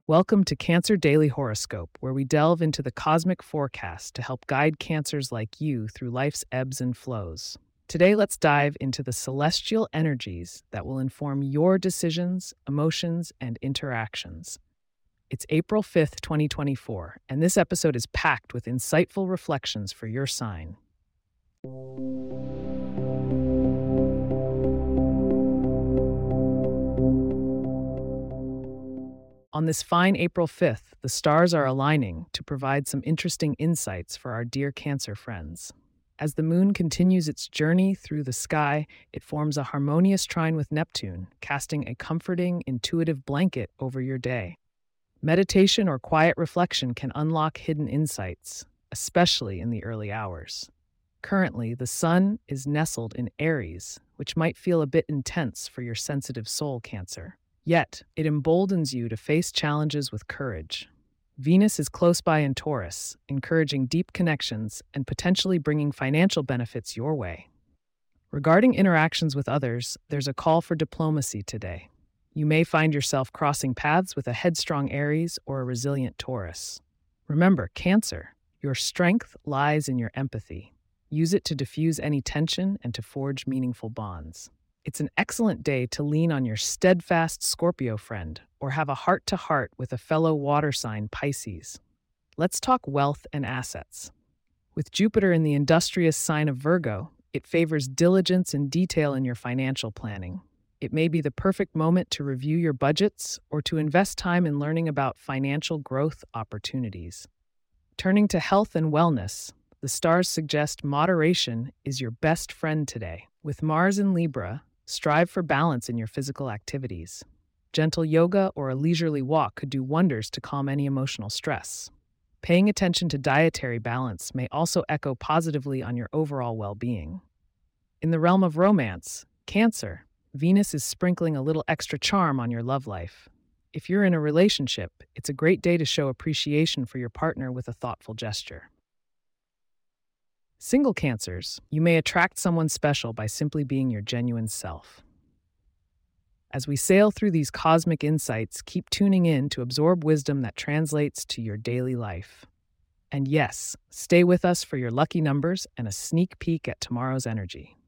Welcome to Cancer Daily Horoscope, where we delve into the cosmic forecast to help guide Cancers like you through life's ebbs and flows. Today, let's dive into the celestial energies that will inform your decisions, emotions, and interactions. It's April 5th, 2024, and this episode is packed with insightful reflections for your sign. On this fine April 5th, the stars are aligning to provide some interesting insights for our dear Cancer friends. As the moon continues its journey through the sky, it forms a harmonious trine with Neptune, casting a comforting, intuitive blanket over your day. Meditation or quiet reflection can unlock hidden insights, especially in the early hours. Currently, the sun is nestled in Aries, which might feel a bit intense for your sensitive soul, Cancer. Yet, it emboldens you to face challenges with courage. Venus is close by in Taurus, encouraging deep connections and potentially bringing financial benefits your way. Regarding interactions with others, there's a call for diplomacy today. You may find yourself crossing paths with a headstrong Aries or a resilient Taurus. Remember, Cancer, your strength lies in your empathy. Use it to diffuse any tension and to forge meaningful bonds. It's an excellent day to lean on your steadfast Scorpio friend or have a heart-to-heart with a fellow water sign Pisces. Let's talk wealth and assets. With Jupiter in the industrious sign of Virgo, it favors diligence and detail in your financial planning. It may be the perfect moment to review your budgets or to invest time in learning about financial growth opportunities. Turning to health and wellness, the stars suggest moderation is your best friend today. With Mars in Libra, strive for balance in your physical activities. Gentle yoga or a leisurely walk could do wonders to calm any emotional stress. Paying attention to dietary balance may also echo positively on your overall well-being. In the realm of romance, Cancer, Venus is sprinkling a little extra charm on your love life. If you're in a relationship, it's a great day to show appreciation for your partner with a thoughtful gesture. Single Cancers, you may attract someone special by simply being your genuine self. As we sail through these cosmic insights, keep tuning in to absorb wisdom that translates to your daily life. And yes, stay with us for your lucky numbers and a sneak peek at tomorrow's energy.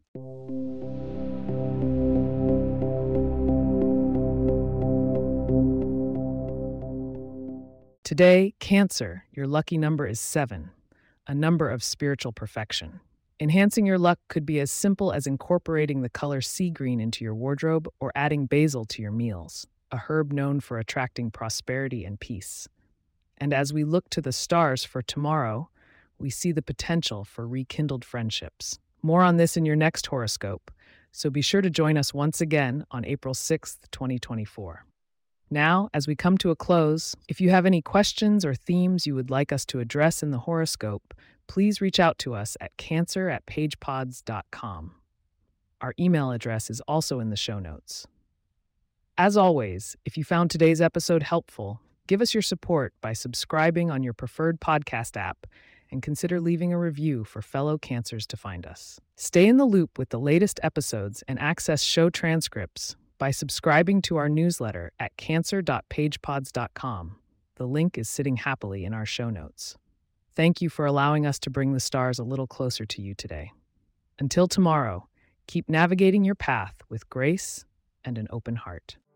Today, Cancer, your lucky number is 7. A number of spiritual perfection. Enhancing your luck could be as simple as incorporating the color sea green into your wardrobe or adding basil to your meals, a herb known for attracting prosperity and peace. And as we look to the stars for tomorrow, we see the potential for rekindled friendships. More on this in your next horoscope, so be sure to join us once again on April 6th, 2024. Now, as we come to a close, if you have any questions or themes you would like us to address in the horoscope, please reach out to us at cancer@pagepods.com. Our email address is also in the show notes. As always, if you found today's episode helpful, give us your support by subscribing on your preferred podcast app and consider leaving a review for fellow Cancers to find us. Stay in the loop with the latest episodes and access show transcripts by subscribing to our newsletter at cancer.pagepods.com. The link is sitting happily in our show notes. Thank you for allowing us to bring the stars a little closer to you today. Until tomorrow, keep navigating your path with grace and an open heart.